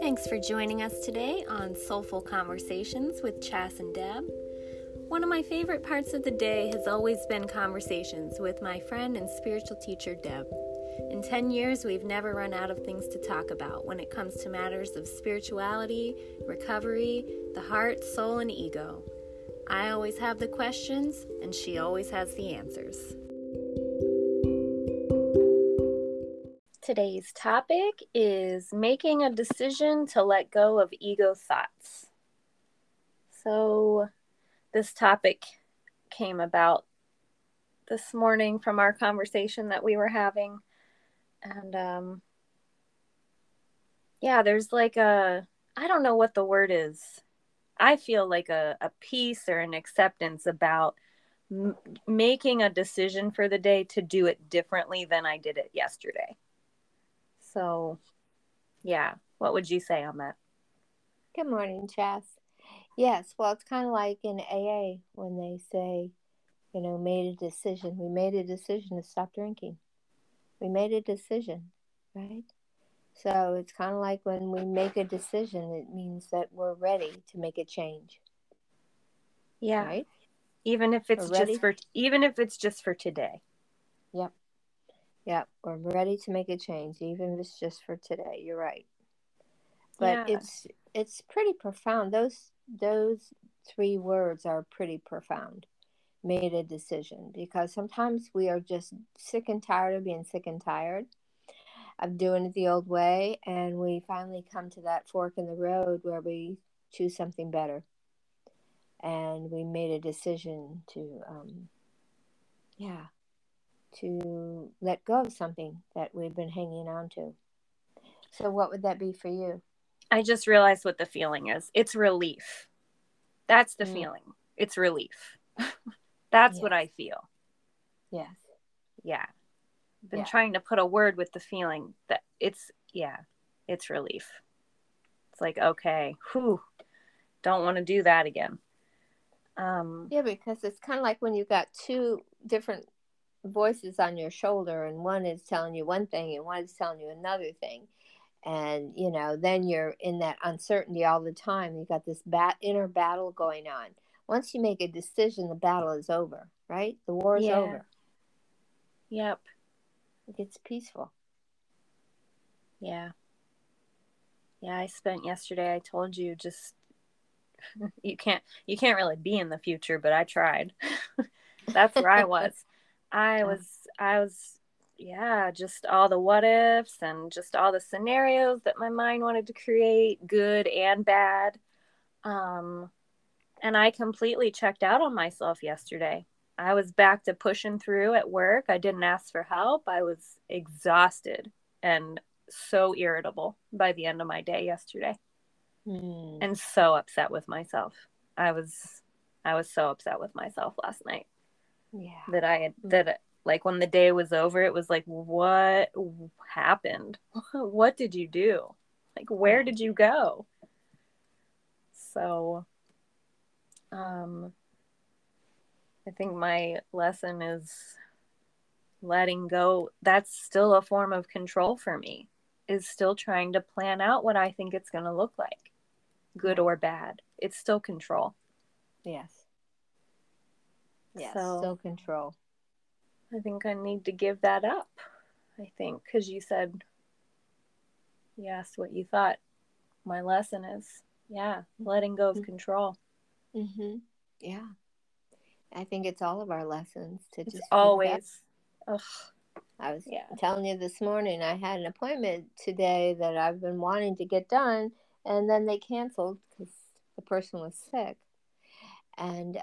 Thanks for joining us today on Soulful Conversations with Chas and Deb. One of my favorite parts of the day has always been conversations with my friend and spiritual teacher, Deb. In 10 years, we've never run out of things to talk about when it comes to matters of spirituality, recovery, the heart, soul, and ego. I always have the questions, and she always has the answers. Today's topic is making a decision to let go of ego thoughts. So this topic came about this morning from our conversation that we were having. And there's like I don't know what the word is. I feel like a peace or an acceptance about making a decision for the day to do it differently than I did it yesterday. So, yeah, what would you say on that? Good morning, Chas. Yes, well, it's kind of like in AA when they say, made a decision. We made a decision to stop drinking. We made a decision, right? So it's kind of like when we make a decision, it means that we're ready to make a change. Yeah. Right? Even if it's just for today. Yep. We're ready to make a change, even if it's just for today. You're right. But it's pretty profound. Those three words are pretty profound. Made a decision, because sometimes we are just sick and tired of being sick and tired of doing it the old way, and we finally come to that fork in the road where we choose something better, and we made a decision to let go of something that we've been hanging on to. So what would that be for you? I just realized what the feeling is. It's relief. That's the feeling. It's relief. That's what I feel. Yes. Yeah. I've been trying to put a word with the feeling that it's relief. It's like, okay, don't want to do that again. Because it's kind of like when you got two different voices on your shoulder, and one is telling you one thing and one is telling you another thing. And, then you're in that uncertainty all the time. You got this inner battle going on. Once you make a decision, the battle is over, right? The war is over. Yep. It gets peaceful. Yeah. Yeah, I spent yesterday, I told you, just you can't really be in the future, but I tried. That's where I was. I was just all the what ifs and just all the scenarios that my mind wanted to create, good and bad. And I completely checked out on myself yesterday. I was back to pushing through at work. I didn't ask for help. I was exhausted and so irritable by the end of my day yesterday. And so upset with myself. I was so upset with myself last night. Yeah. That like when the day was over, it was like, what happened? What did you do? Like, where did you go? So, I think my lesson is letting go. That's still a form of control for me, is still trying to plan out what I think it's going to look like, good or bad. It's still control. Yes, so, still control. I think I need to give that up. I think, because you asked what you thought my lesson is. Yeah, letting go of control. Mm-hmm. Yeah. I think it's all of our lessons to just always. Ugh. I was telling you this morning, I had an appointment today that I've been wanting to get done, and then they canceled because the person was sick. And,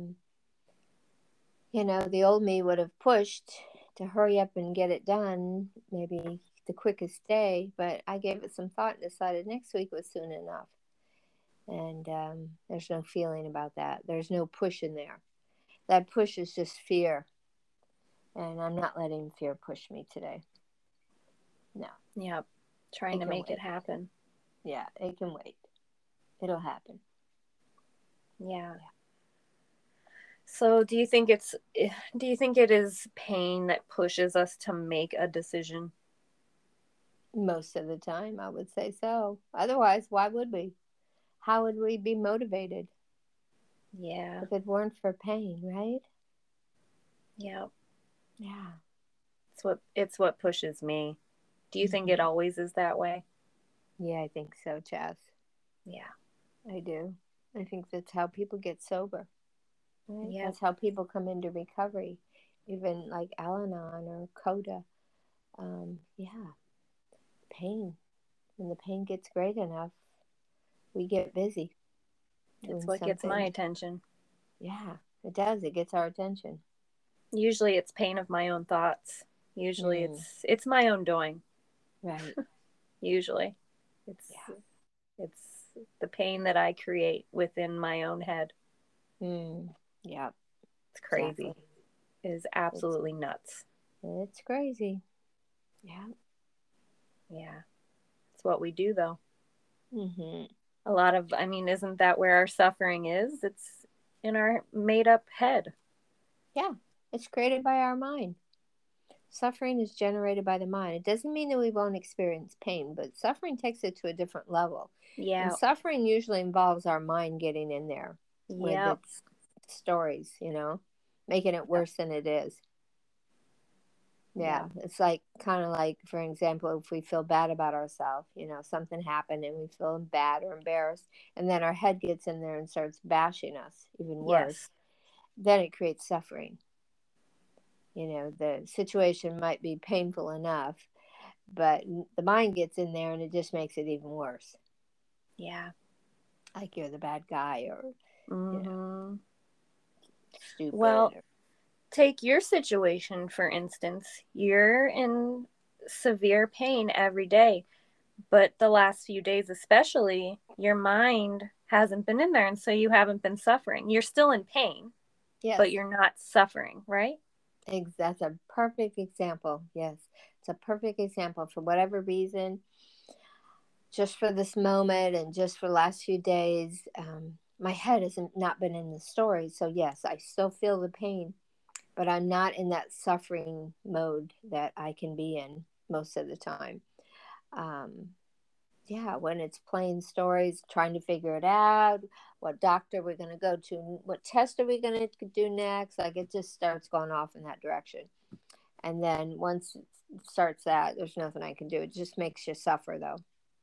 the old me would have pushed to hurry up and get it done, maybe the quickest day, but I gave it some thought and decided next week was soon enough. And there's no feeling about that. There's no push in there. That push is just fear. And I'm not letting fear push me today. No. Yep. Trying to make it happen. Yeah, it can wait. It'll happen. Yeah. So do you think it is pain that pushes us to make a decision? Most of the time, I would say so. Otherwise, why would we? How would we be motivated Yeah. if it weren't for pain, right? Yeah. Yeah. It's what pushes me. Do you think it Hmm. always is that way? Yeah, I think so, Chess. Yeah. I do. I think that's how people get sober, right? Yep. That's how people come into recovery, even like Al Anon or Coda. Yeah, pain. When the pain gets great enough, we get busy It's doing what gets my something. attention. Yeah, it does. It gets our attention. Usually it's pain of my own thoughts. Usually Mm, it's my own doing. right. Usually. It's Yeah. it's the pain that I create within my own head. Mm, yeah, It's crazy. exactly. It is It's absolutely nuts. it's crazy. Yeah. Yeah. It's what we do though. Mhm. A lot of, I mean, isn't that where our suffering is? It's in our made up head. Yeah. It's created by our mind. Suffering is generated by the mind. It doesn't mean that we won't experience pain, but suffering takes it to a different level. And Yeah. suffering usually involves our mind getting in there with Yep. its stories, making it Yep. worse than it is. Yep. Yeah, it's like kind of like, for example, if we feel bad about ourselves, something happened and we feel bad or embarrassed, and then our head gets in there and starts bashing us even Yes. worse, then it creates suffering. The situation might be painful enough, but the mind gets in there and it just makes it even worse. Yeah. Like you're the bad guy or, you know, Mm-hmm. stupid. Well, take your situation, for instance. You're in severe pain every day, but the last few days, especially, your mind hasn't been in there. And so you haven't been suffering. You're still in pain, Yes, but you're not suffering, right? that's a perfect example. Yes, it's a perfect example. For whatever reason, just for this moment and just for the last few days, my head has not been in the story. So, yes, I still feel the pain, but I'm not in that suffering mode that I can be in most of the time. Um, yeah, when it's playing stories, trying to figure it out, what doctor we're going to go to, what test are we going to do next, like it just starts going off in that direction. And then once it starts that, there's nothing I can do. It just makes you suffer, though.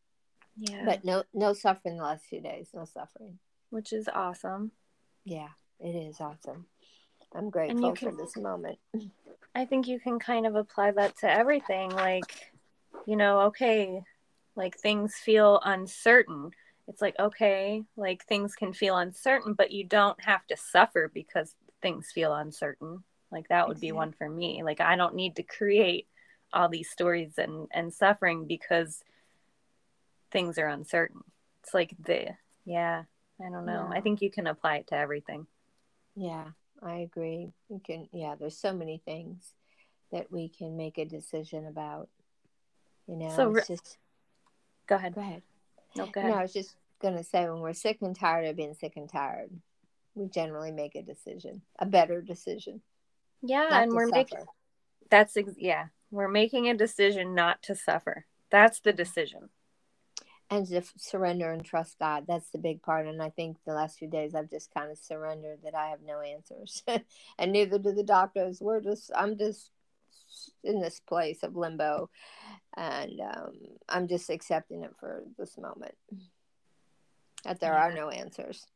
Yeah. But no suffering the last few days. No suffering. Which is awesome. Yeah, it is awesome. I'm And you grateful for can, this moment. I think you can kind of apply that to everything. Like, okay, like things feel uncertain. It's like, okay, like things can feel uncertain, but you don't have to suffer because things feel uncertain. Like that would be Exactly. one for me. Like I don't need to create all these stories and suffering because things are uncertain. It's like yeah, I don't know. I No. think you can apply it to everything. Yeah, I agree. You can. Yeah, there's so many things that we can make a decision about. So It's just. go ahead. Go ahead. No, go No, ahead. I was just gonna say when we're sick and tired of being sick and tired, we generally make a decision, a better decision, Yeah, not and to we're making suffer. yeah, we're making a decision not to suffer. That's the decision. And to surrender and trust God. That's the big part. And I think the last few days I've just kind of surrendered that I have no answers, and neither do the doctors. I'm just in this place of limbo, and I'm just accepting it for this moment. That there are Yeah. no answers,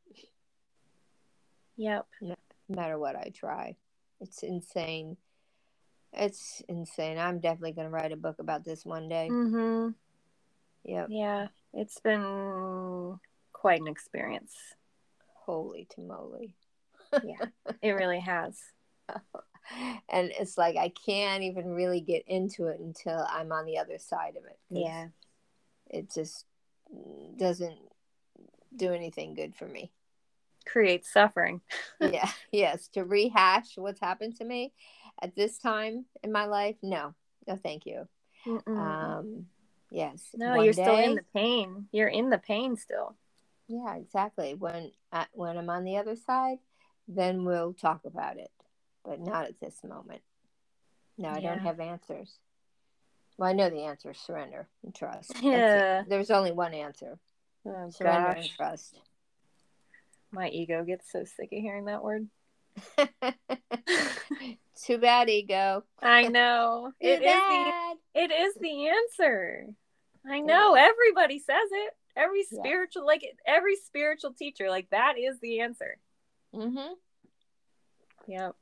Yep. no matter what I try. It's insane. It's insane. I'm definitely going to write a book about this one day. Mhm. Yep. Yeah, it's been quite an experience. Holy moly. Yeah. It really has. And it's like I can't even really get into it until I'm on the other side of it because Yeah. it just doesn't do anything good for me. Creates suffering. Yeah, yes, to rehash what's happened to me at this time in my life, no, no, thank you. Mm-mm. Um, yes, No, you're one still in day, the pain. You're in the pain still. yeah, exactly. When I'm on the other side, then we'll talk about it, but not at this moment. No, I don't Yeah. have answers. Well, I know the answer is surrender and trust. Yeah. There's only one answer. Oh, surrender gosh. and trust. My ego gets so sick of hearing that word. Too bad, ego. I know. It is the answer. I know. Everybody says it. Every spiritual teacher, like, that is the answer. Mm-hmm. Yep.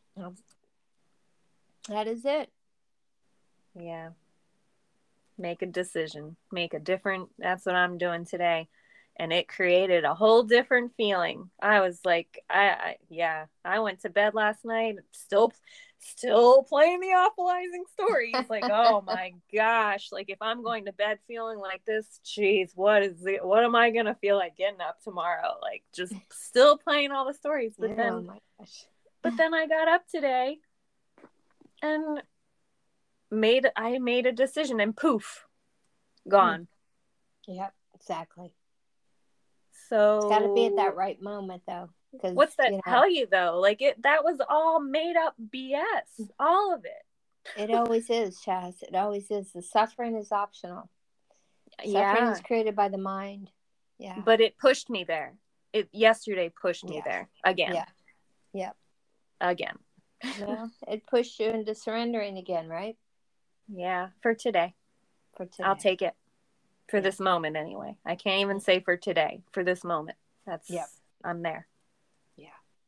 That is it. Yeah. Make a decision. That's what I'm doing today. And it created a whole different feeling. I was like, I went to bed last night, still playing the awfulizing stories. Like, oh my gosh, like, if I'm going to bed feeling like this, geez, what am I gonna feel like getting up tomorrow? Like, just still playing all the stories. But oh my gosh. But then I got up today and I made a decision, and poof, gone. Yep, exactly. So it's got to be at that right moment, though. What's that tell you, though? Like, that was all made up BS. All of it. It always is, Chaz. It always is. The suffering is optional. Suffering is created by the mind. Yeah. But it pushed me there. Yesterday pushed me there again. Yeah. Yep. Again. Well, it pushed you into surrendering again, right? Yeah, for today. I'll take it. For this moment, anyway. I can't even say for today. For this moment. I'm there. Yeah.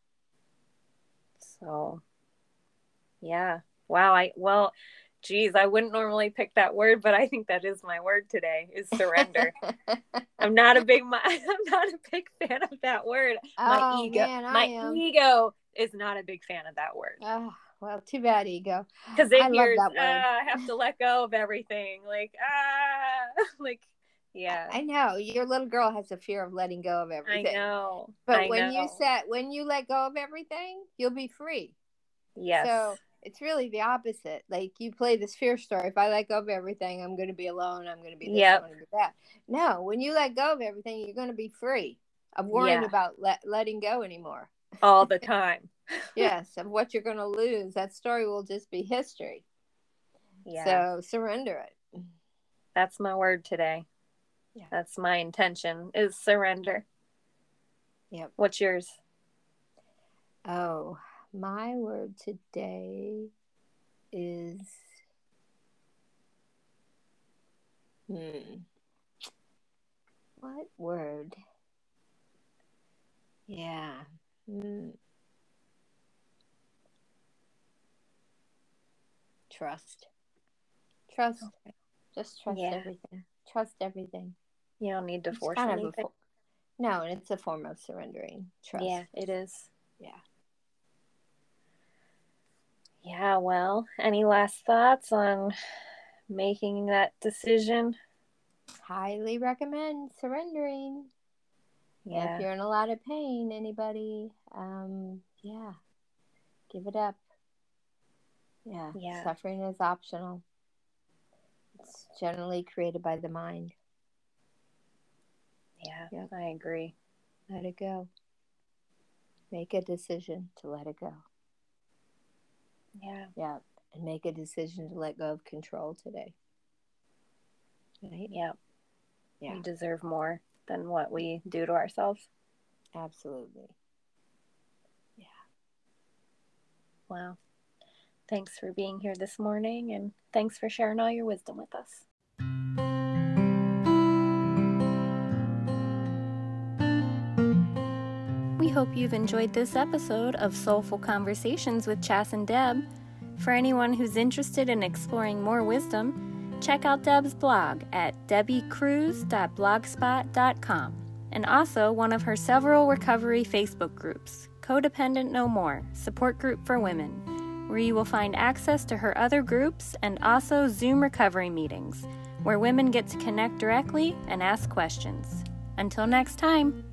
So, yeah. Wow. Geez, I wouldn't normally pick that word, but I think that is my word today, is surrender. I'm not a big fan of that word. My ego is not a big fan of that word. Oh, well, too bad, ego. Because it hears, I have to let go of everything. Yeah. I know. Your little girl has a fear of letting go of everything. I know. But when you let go of everything, you'll be free. Yes. So it's really the opposite. Like, you play this fear story. If I let go of everything, I'm going to be alone. I'm going to be this. I'm going to be that. No, when you let go of everything, you're going to be free of worrying about letting go anymore. All the time. Yes, of what you're going to lose. That story will just be history. Yeah. So surrender it. That's my word today. Yeah. That's my intention, is surrender. Yep. What's yours? Oh, my word today is what word? Yeah. Trust. Okay. Just trust everything. Trust everything. You don't need to force anything. No, and it's a form of surrendering. Trust. Yeah, it is. Yeah. Yeah, well, any last thoughts on making that decision? Highly recommend surrendering. Yeah. If you're in a lot of pain, anybody, give it up. Yeah. Suffering is optional. It's generally created by the mind. Yeah, I agree. Let it go. Make a decision to let it go. Yeah. And make a decision to let go of control today. Right? Yeah. We deserve more than what we do to ourselves. Absolutely. Yeah. Wow. Thanks for being here this morning, and thanks for sharing all your wisdom with us. We hope you've enjoyed this episode of Soulful Conversations with Chas and Deb. For anyone who's interested in exploring more wisdom, check out Deb's blog at debbiecruz.blogspot.com, and also one of her several recovery Facebook groups, Codependent No More, support group for women, where you will find access to her other groups and also Zoom recovery meetings, where women get to connect directly and ask questions. Until next time.